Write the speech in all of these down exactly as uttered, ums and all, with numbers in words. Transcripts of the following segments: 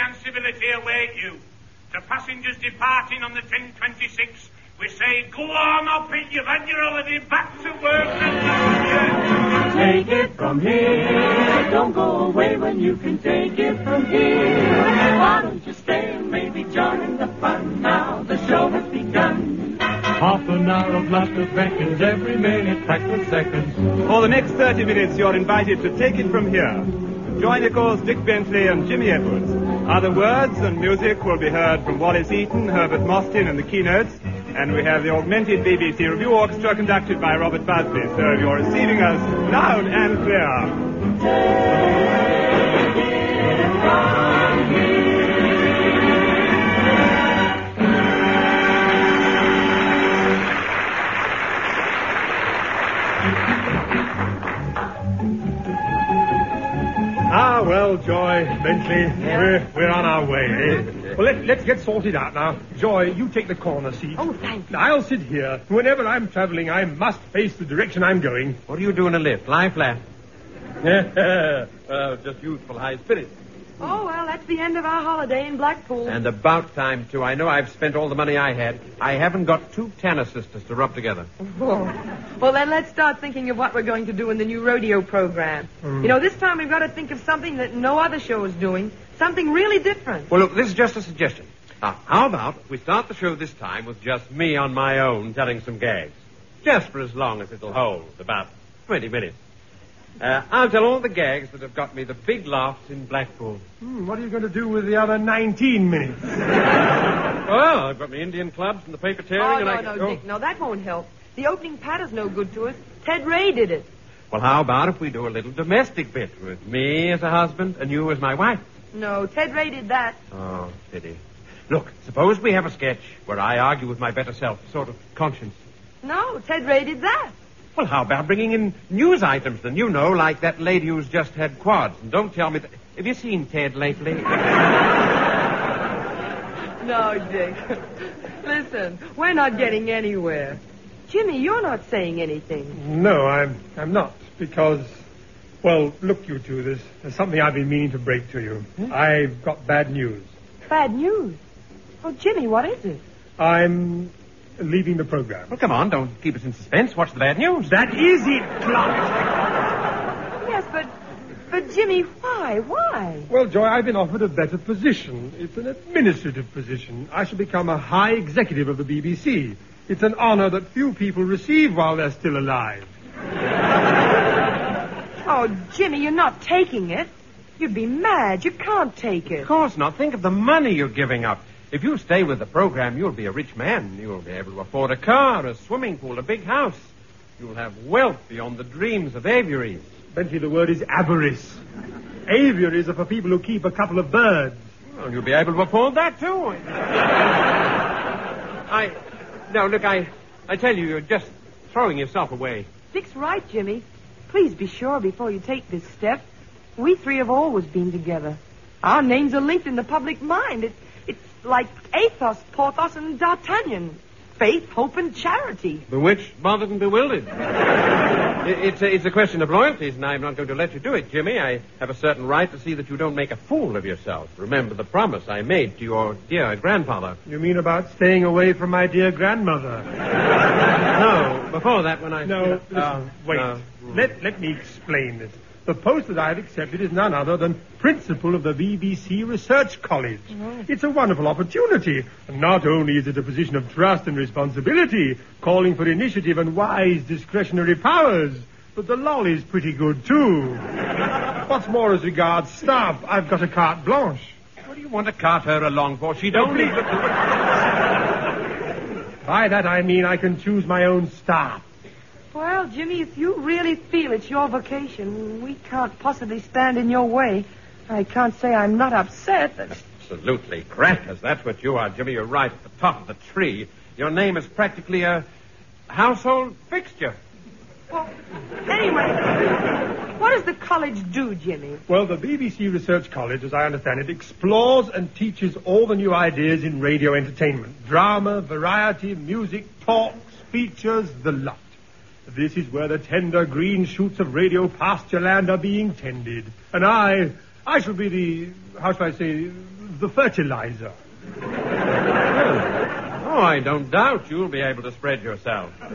and civility await you. To passengers departing on the ten twenty-six, we say, go on up it, you've had your holiday, back to work. Take it from here, don't go away when you can take it from here. Why don't you stay and maybe join in the fun now, the show has begun. Half an hour of laughter beckons, every minute packed with seconds. For the next thirty minutes, you're invited to take it from here. Join your calls Dick Bentley and Jimmy Edwards. Other words and music will be heard from Wallace Eaton, Herbert Mostyn and the Keynotes. And we have the augmented B B C Review Orchestra conducted by Robert Busby. So you're receiving us loud and clear. Ah, well, Joy, Bentley, yeah. we're, we're on our way, eh? Well, let, let's get sorted out now. Joy, you take the corner seat. Oh, thank you. I'll sit here. Whenever I'm traveling, I must face the direction I'm going. What do you do in a lift? Lie flat? Well, just youthful high spirits. Oh, well, that's the end of our holiday in Blackpool. And about time, too. I know I've spent all the money I had. I haven't got two Tanner sisters to rub together. Oh. Well, then let's start thinking of what we're going to do in the new rodeo program. Mm. You know, this time we've got to think of something that no other show is doing. Something really different. Well, look, this is just a suggestion. Now, how about if we start the show this time with just me on my own telling some gags? Just for as long as it'll hold, about twenty minutes. Uh, I'll tell all the gags that have got me the big laughs in Blackpool. Hmm, what are you going to do with the other nineteen minutes? Well, I've got my Indian clubs and the paper tearing. Oh, and no, I no, can... Dick, no, that won't help. The opening patter's no good to us. Ted Ray did it. Well, how about if we do a little domestic bit with me as a husband and you as my wife? No, Ted Ray did that. Oh, pity. Look, suppose we have a sketch where I argue with my better self, sort of conscience. No, Ted Ray did that. Well, how about bringing in news items then, you know, like that lady who's just had quads. And don't tell me that... Have you seen Ted lately? No, Dick. Listen, we're not getting anywhere. Jimmy, you're not saying anything. No, I'm I'm not, because... Well, look, you two, there's, there's something I've been meaning to break to you. Hmm? I've got bad news. Bad news? Oh, Jimmy, what is it? I'm leaving the program. Well, come on, don't keep us in suspense. What's the bad news? That is it, Clark. Yes, but, but Jimmy, why? Why? Well, Joy, I've been offered a better position. It's an administrative position. I shall become a high executive of the B B C. It's an honor that few people receive while they're still alive. Oh, Jimmy, you're not taking it. You'd be mad. You can't take it. Of course not. Think of the money you're giving up. If you stay with the program, you'll be a rich man. You'll be able to afford a car, a swimming pool, a big house. You'll have wealth beyond the dreams of aviaries. Bentley, the word is avarice. Aviaries are for people who keep a couple of birds. Well, you'll be able to afford that, too. I... No, look, I... I tell you, you're just throwing yourself away. Dick's right, Jimmy. Please be sure before you take this step. We three have always been together. Our names are linked in the public mind. It, it's like Athos, Porthos, and D'Artagnan. Faith, hope, and charity. Bewitched, bothered, and bewildered. it, it's, a, it's a question of loyalties, and I'm not going to let you do it, Jimmy. I have a certain right to see that you don't make a fool of yourself. Remember the promise I made to your dear grandfather. You mean about staying away from my dear grandmother? No, before that, when I... No, listen, uh, wait. Uh, let, let me explain this. The post that I have accepted is none other than principal of the B B C Research College. Oh. It's a wonderful opportunity. Not only is it a position of trust and responsibility, calling for initiative and wise discretionary powers, but the lolly's pretty good, too. What's more, as regards staff, I've got a carte blanche. What do you want to cart her along for? She'd only... By that I mean I can choose my own staff. Well, Jimmy, if you really feel it's your vocation, we can't possibly stand in your way. I can't say I'm not upset. But... Absolutely crackers. That's what you are, Jimmy. You're right at the top of the tree. Your name is practically a household fixture. Well, anyway, what does the college do, Jimmy? Well, the B B C Research College, as I understand it, explores and teaches all the new ideas in radio entertainment. Drama, variety, music, talks, features, the lot. This is where the tender green shoots of radio pasture land are being tended. And I, I shall be the, how shall I say, of the fertilizer. Oh, I don't doubt you'll be able to spread yourself. But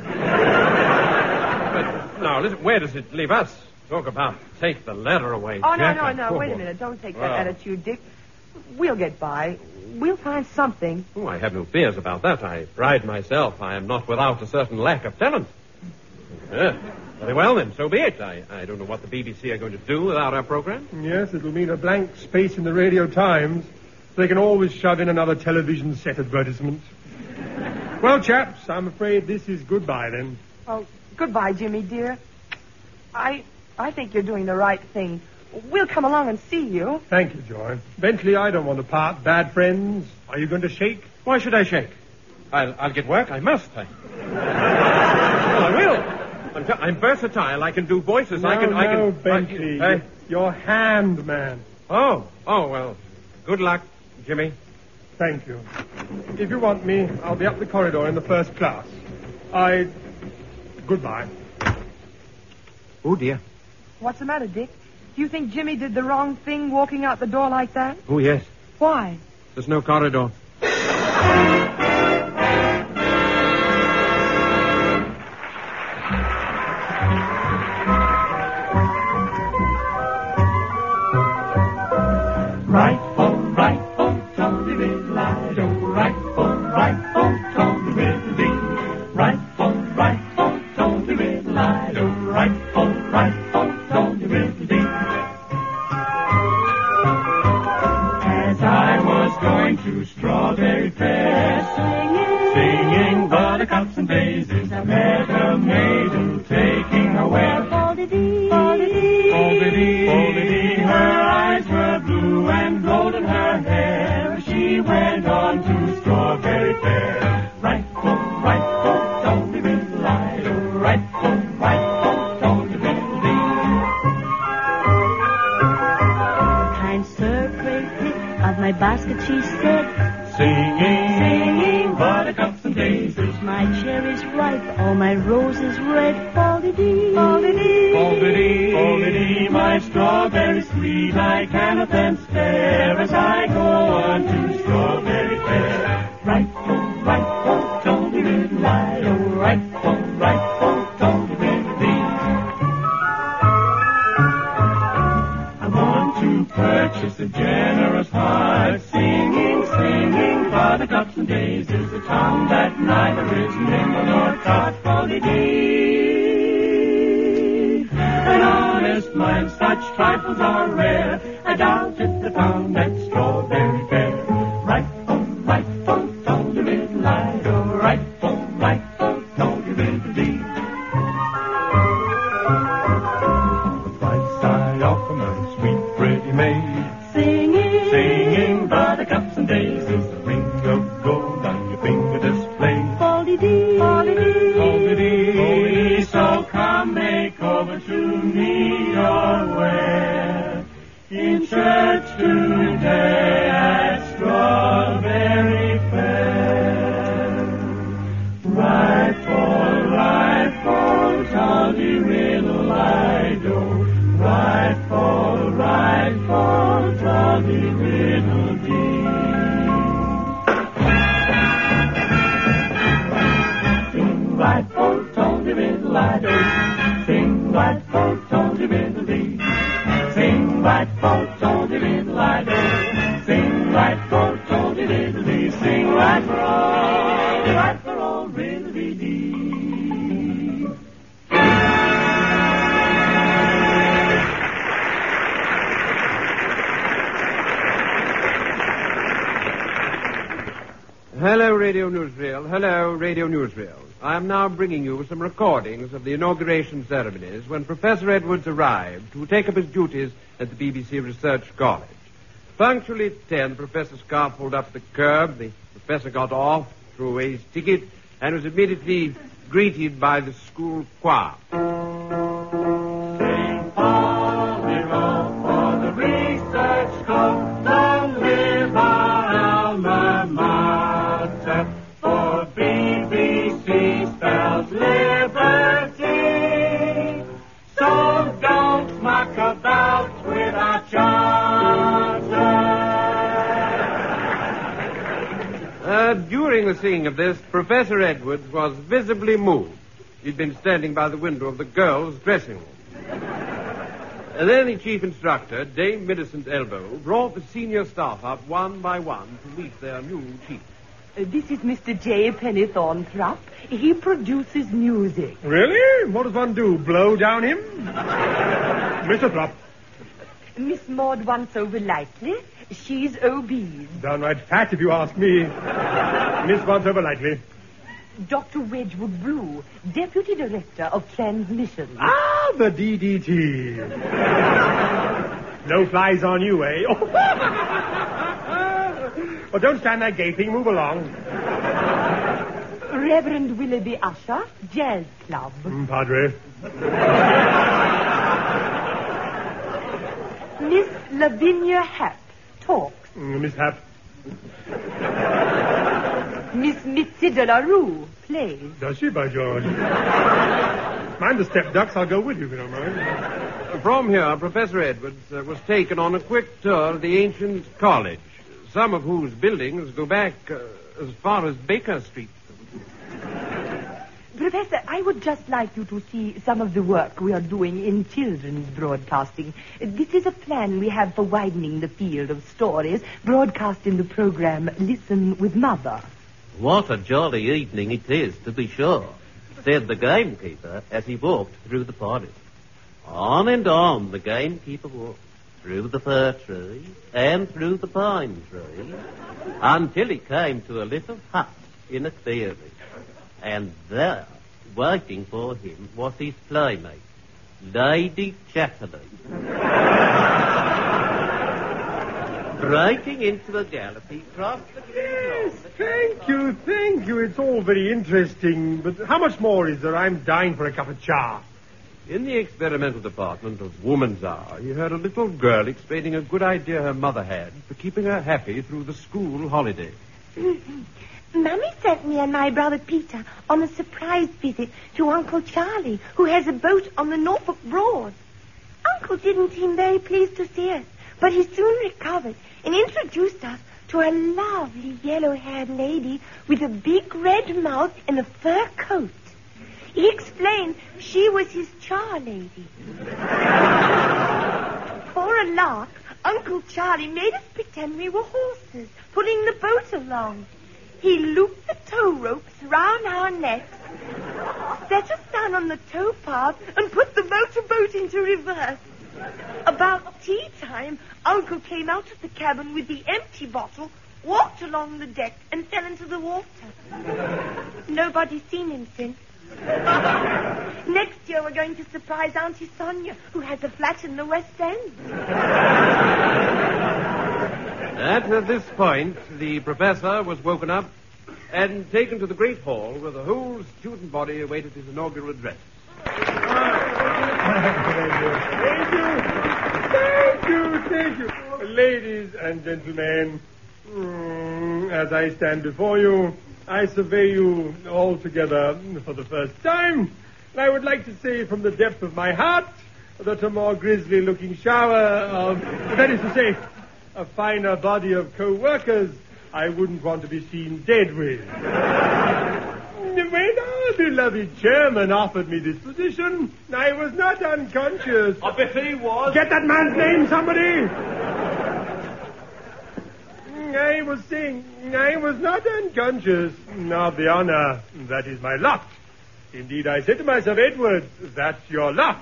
now, listen, where does it leave us? Talk about take the letter away, Oh, Jack. no, no, no. Oh. Wait a minute. Don't take that Oh. attitude, Dick. We'll get by. We'll find something. Oh, I have no fears about that. I pride myself. I am not without a certain lack of talent. Yeah. Very well, then. So be it. I, I don't know what the B B C are going to do without our program. Yes, it'll mean a blank space in the Radio Times. They can always shove in another television set advertisement. Well, chaps, I'm afraid this is goodbye, then. Oh, goodbye, Jimmy, dear. I I think you're doing the right thing. We'll come along and see you. Thank you, Joy. Bentley, I don't want to part bad friends. Are you going to shake? Why should I shake? I'll, I'll get work. I must. I... well, I will. I'm, t- I'm versatile. I can do voices. No, I can. no, I can. Bentley. I, I... Your hand, man. Oh, oh well. Good luck, Jimmy. Thank you. If you want me, I'll be up the corridor in the first class. I... Goodbye. Oh, dear. What's the matter, Dick? Do you think Jimmy did the wrong thing walking out the door like that? Oh, yes. Why? There's no corridor. Right home, right home, Tony Riddle-I-Do. Right home, right home, Tony Riddle-Dee. Right home, right home, Tony Riddle-I-Do. Right home, right home, Tony Riddle-Dee. As I was going to Strawberry Fair, singing, singing buttercups and daisies, I met a maiden taking a ware. Foldedy, foldedy, foldedy, foldedy, her eyes were blue and golden her hair. She went on to Strawberry Fair. Right home, right home, Tony Riddle-I-Do. Right home, right home, Tony Riddle-Dee. Kind sir, pray pick of my basket, she said, Singing, singing buttercups and daisies. my cherries ripe, all my roses red. Foldedy, Foldedy, foldedy, foldedy, my strawberry sweet, I cannot then stare as I go on to Strawberry Fair. Right home, right home, Tony Riddle-I-Do. Right home, right home, Tony Riddle-Dee. I want to purchase a generous heart, singing, singing buttercups and daisies, a tongue that neither is nimble nor tart. Foldedy, an honest mind, such trifles are rare. I doubt if they found at Strawberry Fair. Right home, right home, Tony Riddle-I-Do. Right home, right home, Tony Riddle-Dee. The price I offer my sweet pretty maid, singing, singing buttercups and daisies, a ring of gold on your finger display. foldedy, foldedy, Foldedy, foldedy, so come make over to me your wear. In church today at Strawberry Fair. Right for, right for, Tony Riddle-I-Do. Right for, right for, Tony Riddle-Dee. Sing right for Tony Riddle-I-Do. Sing right for Tony Riddle-Dee. Sing right for Tony Riddle-I-Do. Sing right for Tony Riddle-Dee. Sing right for all, right for all Riddle-Dee-Dee. Hello, Radio Newsreel. Hello, Radio Newsreel. I am now bringing you some recordings of the inauguration ceremonies when Professor Edwards arrived to take up his duties at the B B C Research College. Punctually at ten, the professor's car pulled up at the curb. The professor got off, threw away his ticket, and was immediately greeted by the school choir. Sing all we roll for the research school. Long live our alma mater. For B B C spells liberty. So don't muck about with our charter. Uh, during the singing of this, Professor Edwards was visibly moved. He'd been standing by the window of the girls' dressing room. And then the chief instructor, Dame Millicent Elbow, brought the senior staff up one by one to meet their new chief. Uh, this is Mister J. Pennythorn Thrupp. He produces music. Really? What does one do? Blow down him? Mister Thrupp. Miss Maud Once Over Lightly. She's obese. Downright fat, if you ask me. Miss Once Over Lightly. Doctor Wedgwood Blue, Deputy Director of Transmission. Ah, the D D T. No flies on you, eh? Oh. Well, don't stand there gaping. Move along. Reverend Willoughby Usher, Jazz Club. Mm, Padre. Miss Lavinia Happ, Talks. Mm, Miss Happ. Miss Mitzi de la Rue, Plays. Does she, by George? Mind the step ducks, I'll go with you if you don't mind. From here, Professor Edwards uh, was taken on a quick tour of the ancient college, some of whose buildings go back uh, as far as Baker Street. Professor, I would just like you to see some of the work we are doing in children's broadcasting. This is a plan we have for widening the field of stories broadcast in the program Listen with Mother. What a jolly evening it is, to be sure, said the gamekeeper as he walked through the forest. On and on the gamekeeper walked, through the fir tree and through the pine tree, until he came to a little hut in a clearing. And there, waiting for him, was his playmate, Lady Chatterley. Breaking into a gallop, he crossed the green lawn. Thank you, thank you. It's all very interesting. But how much more is there? I'm dying for a cup of cha. In the experimental department of Woman's Hour, he heard a little girl explaining a good idea her mother had for keeping her happy through the school holiday. Mummy sent me and my brother Peter on a surprise visit to Uncle Charlie, who has a boat on the Norfolk Broad. Uncle didn't seem very pleased to see us, but he soon recovered and introduced us to a lovely yellow-haired lady with a big red mouth and a fur coat. He explained she was his char lady. For a lark, Uncle Charlie made us pretend we were horses, pulling the boat along. He looped the tow ropes round our necks, set us down on the tow path, and put the motorboat into reverse. About tea time, Uncle came out of the cabin with the empty bottle, walked along the deck, and fell into the water. Nobody's seen him since. Next year, we're going to surprise Auntie Sonia, who has a flat in the West End. At this point, the professor was woken up and taken to the great hall where the whole student body awaited his inaugural address. Thank you. Thank you, thank you. Ladies and gentlemen, mm, as I stand before you, I survey you all together for the first time. And I would like to say from the depth of my heart that a more grisly-looking shower of, that is to say, a finer body of co-workers I wouldn't want to be seen dead with. When our beloved chairman offered me this position, I was not unconscious. I bet he was. Get that man's name, somebody! I was saying, I was not unconscious of the honor. That is my lot. Indeed, I said to myself, Edward, that's your lot.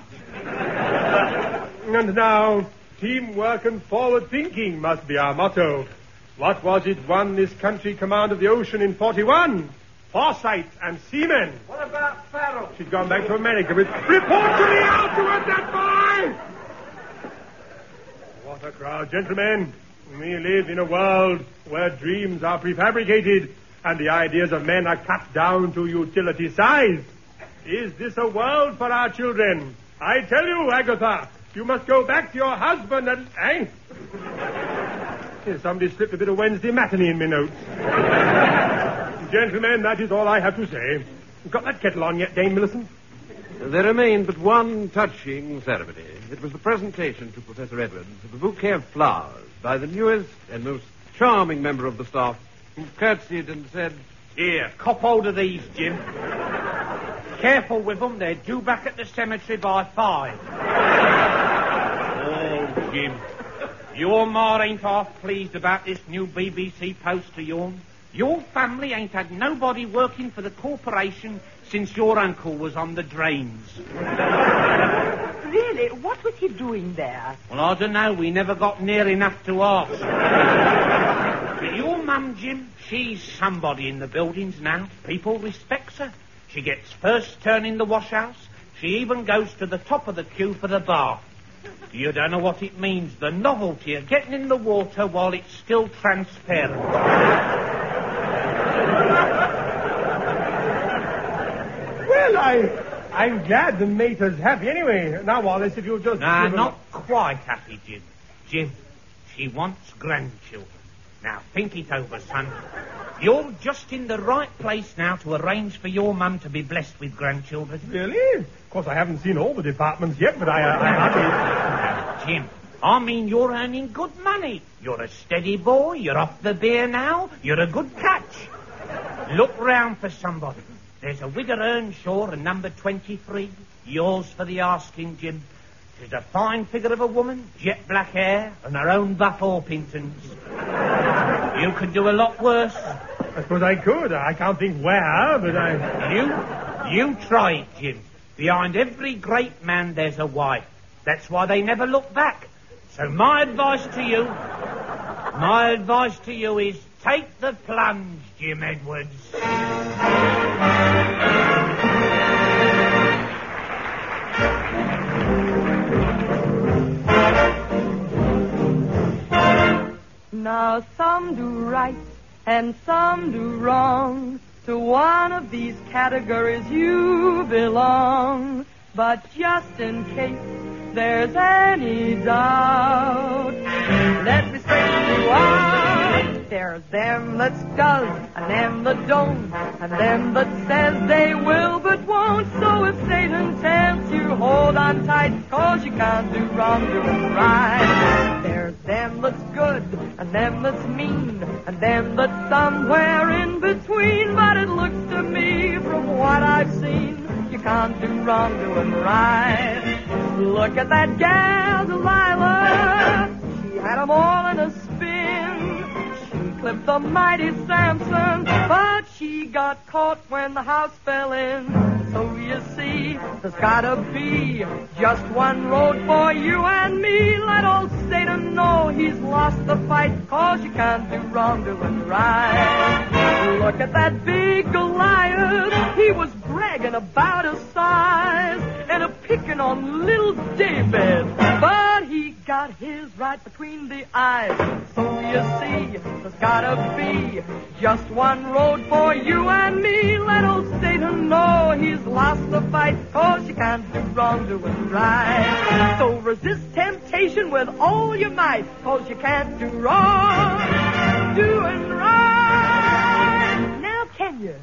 And now, teamwork and forward thinking must be our motto. What was it won this country command of the ocean in forty-one? Foresight and seamen. What about Farrell? She's gone back to America with... Report to me afterward, that boy! What a crowd, gentlemen. We live in a world where dreams are prefabricated and the ideas of men are cut down to utility size. Is this a world for our children? I tell you, Agatha, you must go back to your husband and... Eh? Here, somebody slipped a bit of Wednesday matinee in my notes. Gentlemen, that is all I have to say. Got that kettle on yet, Dame Millicent? There remained but one touching ceremony. It was the presentation to Professor Edwards of a bouquet of flowers by the newest and most charming member of the staff, who curtsied and said, Here, cop hold of these, Jim. Careful with them, they're due back at the cemetery by five. Oh, Jim. Your ma ain't half pleased about this new B B C post of yourn. Your family ain't had nobody working for the corporation since your uncle was on the drains. Really? What was he doing there? Well, I don't know. We never got near enough to ask. But your mum, Jim, she's somebody in the buildings now. People respects her. She gets first turn in the wash house. She even goes to the top of the queue for the bath. You don't know what it means, the novelty of getting in the water while it's still transparent. Well, I, I'm glad the mater's happy anyway. Now, Wallace, if you'll just... Nah, give her- not quite happy, Jim. Jim, she wants grandchildren. Now, think it over, son. You're just in the right place now to arrange for your mum to be blessed with grandchildren. Really? Of course, I haven't seen all the departments yet, but I... Uh, I, I Jim, I mean you're earning good money. You're a steady boy. You're off the beer now. You're a good catch. Look round for somebody. There's a widow Earnshaw and number twenty-three. Yours for the asking, Jim. She's a fine figure of a woman, jet black hair, and her own buff Orpingtons. You could do a lot worse. I suppose I could. I can't think where, but I... You, you try it, Jim. Behind every great man there's a wife. That's why they never look back. So my advice to you, my advice to you is take the plunge, Jim Edwards. Now some do right and some do wrong. To one of these categories you belong. But just in case there's any doubt, let me straighten you out. There's them that does and them that don't, and them that says they will but won't. So if Satan tells you hold on tight, 'cause you can't do wrong doing right. There's them that's good and them that's mean, and them that's somewhere in between. But it looks to me from what I've seen, you can't do wrong doing right. Look at that gal, Delilah. She had 'em all in a spin. She clipped the mighty Samson, but she got caught when the house fell in. So you see, there's gotta be just one road for you and me. Let old Satan know he's lost the fight, 'cause you can't do wrong doing right. Look at that big Goliath. He was bragging about his size and a picking on little David, but he got his right between the eyes. So you see, there's gotta be just one road for you and me. Let old Satan know he's lost the fight, 'cause you can't do wrong doing right. So resist temptation with all your might, 'cause you can't do wrong doing right. Now can you?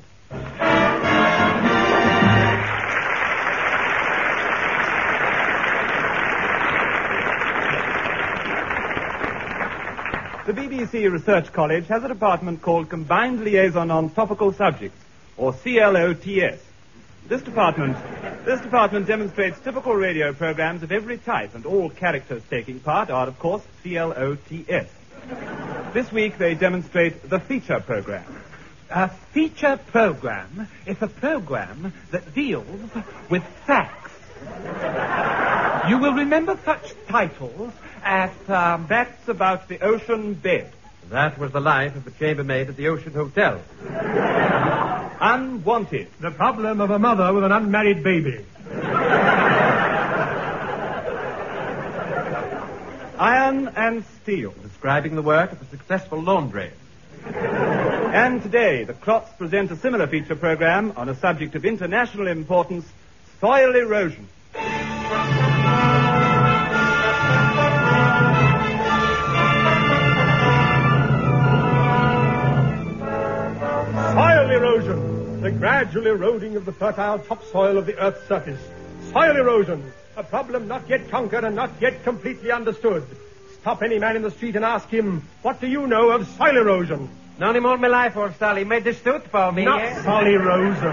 The B B C Research College has a department called Combined Liaison on Topical Subjects, or C L O T S. This department, this department demonstrates typical radio programs of every type, and all characters taking part are, of course, C L O T S. This week they demonstrate the feature program. A feature program is a program that deals with facts. You will remember such titles as, um... Facts about the ocean bed. That was the life of a chambermaid at the Ocean Hotel. Unwanted. The problem of a mother with an unmarried baby. Iron and steel. Describing the work of a successful laundry. And today, the Clots present a similar feature program on a subject of international importance, soil erosion. Soil erosion, the gradual eroding of the fertile topsoil of the Earth's surface. Soil erosion, a problem not yet conquered and not yet completely understood. Stop any man in the street and ask him, what do you know of soil erosion? Not any more of my life, old Sally. Made this suit for me, Not yeah? Solly Rosen.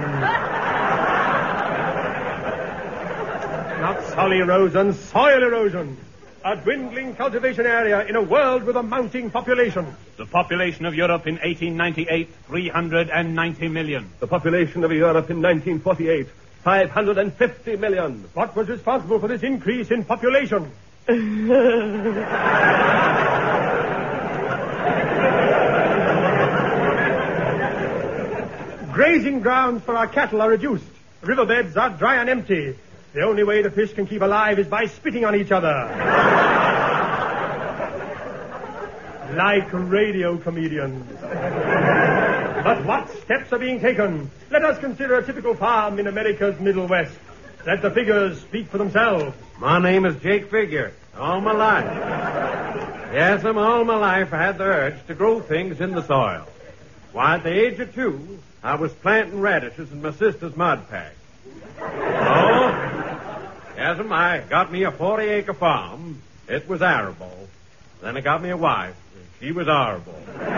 Not Solly Rosen, soil erosion. A dwindling cultivation area in a world with a mounting population. The population of Europe in eighteen ninety-eight, three hundred ninety million. The population of Europe in nineteen forty-eight, five hundred fifty million. What was responsible for this increase in population? Grazing grounds for our cattle are reduced. Riverbeds are dry and empty. The only way the fish can keep alive is by spitting on each other. Like radio comedians. But what steps are being taken? Let us consider a typical farm in America's Middle West. Let the figures speak for themselves. My name is Jake Figure. All my life. Yes, I'm all my life I had the urge to grow things in the soil. Why, at the age of two, I was planting radishes in my sister's mud pack. Oh, yes, I got me a forty-acre farm. It was arable. Then I got me a wife. She was horrible.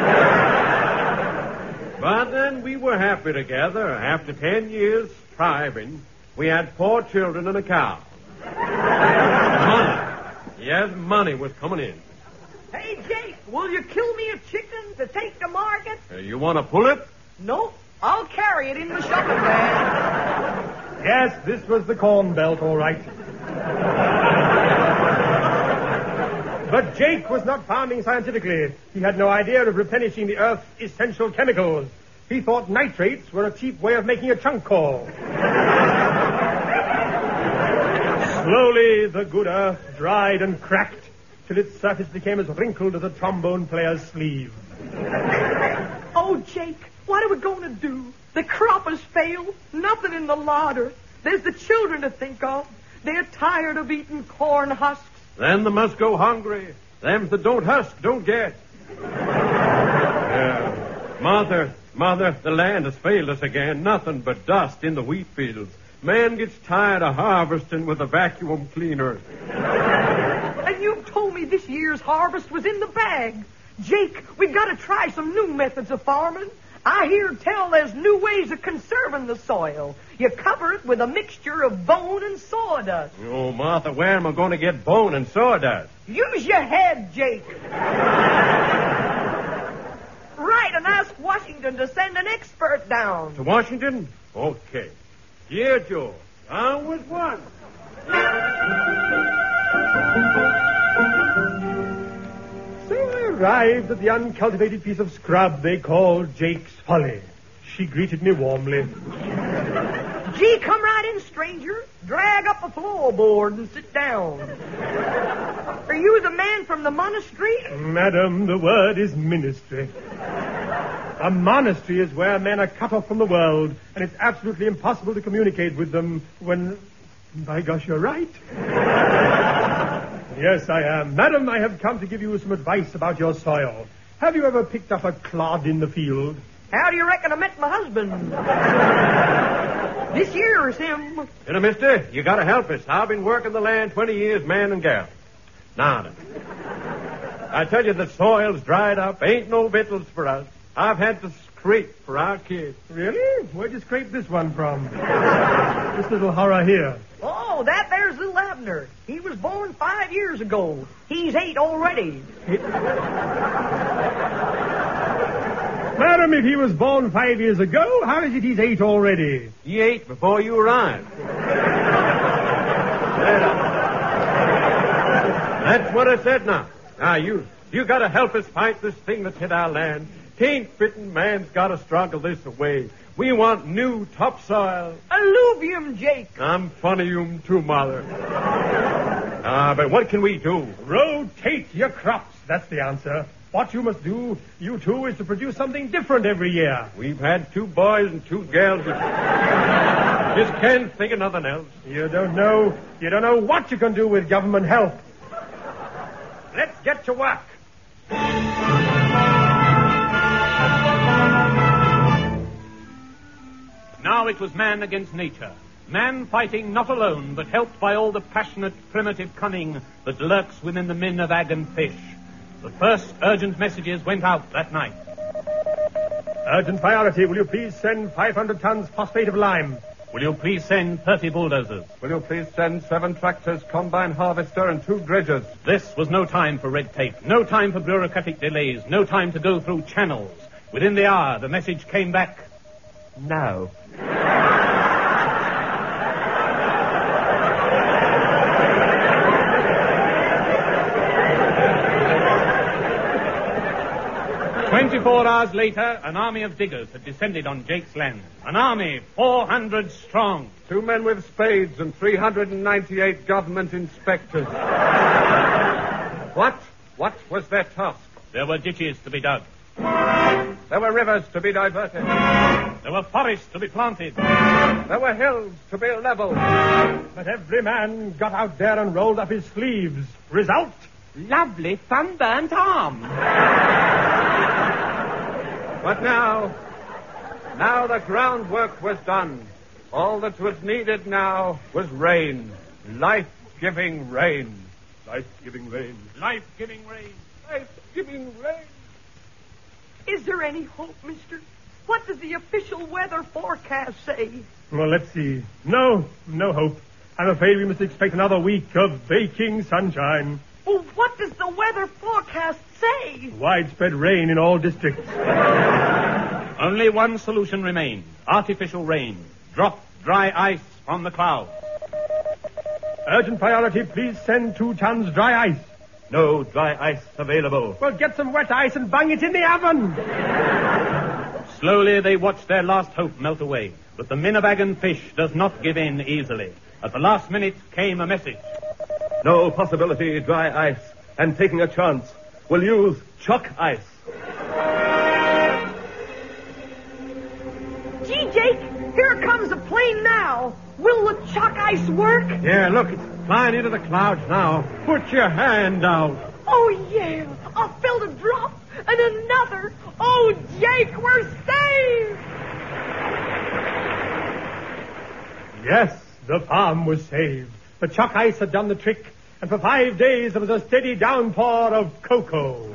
But then we were happy together. After ten years thriving, we had four children and a cow. Money. Yes, money was coming in. Hey, Jake, will you kill me a chicken to take to market? Uh, you want to pull it? Nope. I'll carry it in the shopping bag. Yes, this was the corn belt, all right. But Jake was not farming scientifically. He had no idea of replenishing the earth's essential chemicals. He thought nitrates were a cheap way of making a chunk call. Slowly, the good earth dried and cracked till its surface became as wrinkled as a trombone player's sleeve. Oh, Jake, what are we going to do? The crop has failed. Nothing in the larder. There's the children to think of. They're tired of eating corn husks. Then they must go hungry. Them that don't husk don't get. Yeah. Mother, mother, the land has failed us again. Nothing but dust in the wheat fields. Man gets tired of harvesting with a vacuum cleaner. And you told me this year's harvest was in the bag. Jake, we've got to try some new methods of farming. I hear tell there's new ways of conserving the soil. You cover it with a mixture of bone and sawdust. Oh, Martha, where am I going to get bone and sawdust? Use your head, Jake. Right, and ask Washington to send an expert down. To Washington? Okay. Here, Joe. Down with one. So I arrived at the uncultivated piece of scrub they called Jake's Folly. She greeted me warmly. Gee, come right in, stranger. Drag up a floorboard and sit down. Are you the man from the monastery? Madam, the word is ministry. A monastery is where men are cut off from the world, and it's absolutely impossible to communicate with them when... By gosh, you're right. Yes, I am. Madam, I have come to give you some advice about your soil. Have you ever picked up a clod in the field? How do you reckon I met my husband? This year's him. You know, mister, you got to help us. I've been working the land twenty years, man and gal. Now then. I tell you, the soil's dried up. Ain't no victuals for us. I've had to scrape for our kids. Really? Where'd you scrape this one from? This little horror here. Oh, that there's little Abner. He was born five years ago. He's eight already. It... Madam, if he was born five years ago, how is it he's eight already? He ate before you arrived. That's what I said now. Now, you you got to help us fight this thing that's hit our land. Tain't fitting man's got to struggle this away. We want new topsoil. Alluvium, Jake. I'm funny you too, Mother. Ah, uh, but what can we do? Rotate your crops. That's the answer. What you must do, you two, is to produce something different every year. We've had two boys and two girls. Just can't think of nothing else. You don't know. You don't know what you can do with government help. Let's get to work. Now it was man against nature. Man fighting not alone, but helped by all the passionate, primitive cunning that lurks within the min of ag and fish. The first urgent messages went out that night. Urgent priority. Will you please send five hundred tons phosphate of lime? Will you please send thirty bulldozers? Will you please send seven tractors, combine harvester, and two dredgers? This was no time for red tape, no time for bureaucratic delays, no time to go through channels. Within the hour, the message came back. No. Twenty-four hours later, an army of diggers had descended on Jake's land. An army, four hundred strong. Two men with spades and three hundred ninety-eight government inspectors. What? What was their task? There were ditches to be dug. There were rivers to be diverted. There were forests to be planted. There were hills to be leveled. But every man got out there and rolled up his sleeves. Result? Lovely sunburnt arm. But now, now the groundwork was done. All that was needed now was rain. Life-giving rain. Life-giving rain. Life-giving rain. Life-giving rain. Is there any hope, mister? What does the official weather forecast say? Well, let's see. No, no hope. I'm afraid we must expect another week of baking sunshine. Well, what does the weather forecast say? Widespread rain in all districts. Only one solution remained. Artificial rain. Drop dry ice from the clouds. Urgent priority, please send two tons dry ice. No dry ice available. Well, get some wet ice and bung it in the oven. Slowly they watched their last hope melt away. But the Minnewagon fish does not give in easily. At the last minute came a message. No possibility dry ice. And taking a chance, we'll use chalk ice. Gee, Jake, here comes a plane now. Will the chalk ice work? Yeah, look, it's flying into the clouds now. Put your hand out. Oh, yeah. I felt a drop and another. Oh, Jake, we're saved. Yes, the farm was saved. The chalk ice had done the trick, and for five days there was a steady downpour of cocoa.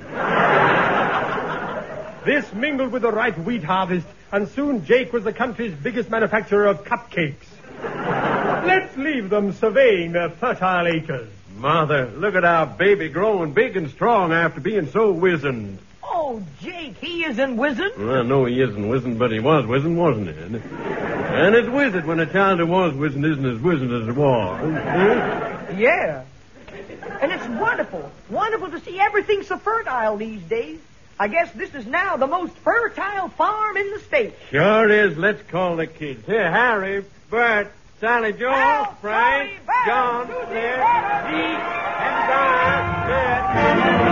This mingled with the ripe wheat harvest, and soon Jake was the country's biggest manufacturer of cupcakes. Let's leave them surveying their fertile acres. Mother, look at our baby growing big and strong after being so wizened. Oh, Jake, he isn't wizened. Well, no, he isn't wizened, but he was wizened, wasn't he? And it's wizened when a child who was wizened isn't as wizened as it was. Yeah. And it's wonderful. Wonderful to see everything so fertile these days. I guess this is now the most fertile farm in the state. Sure is. Let's call the kids. Here, Harry, Bert, Sally, Joe, Al, Frank, Tony, Bert, John, Susie, Claire, Bert. Pete, and Brian. Bert.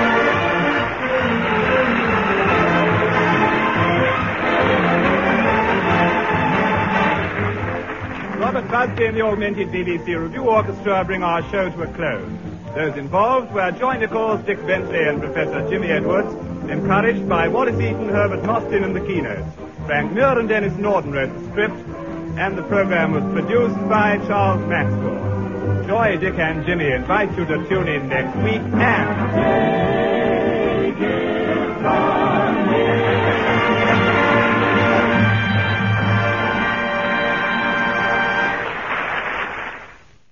Robert Busby and the Augmented B B C Review Orchestra bring our show to a close. Those involved were Joy Nichols, Dick Bentley, and Professor Jimmy Edwards, encouraged by Wallace Eaton, Herbert Mostyn, and the keynotes. Frank Muir and Dennis Norton wrote the script, and the program was produced by Charles Maxwell. Joy, Dick, and Jimmy invite you to tune in next week and...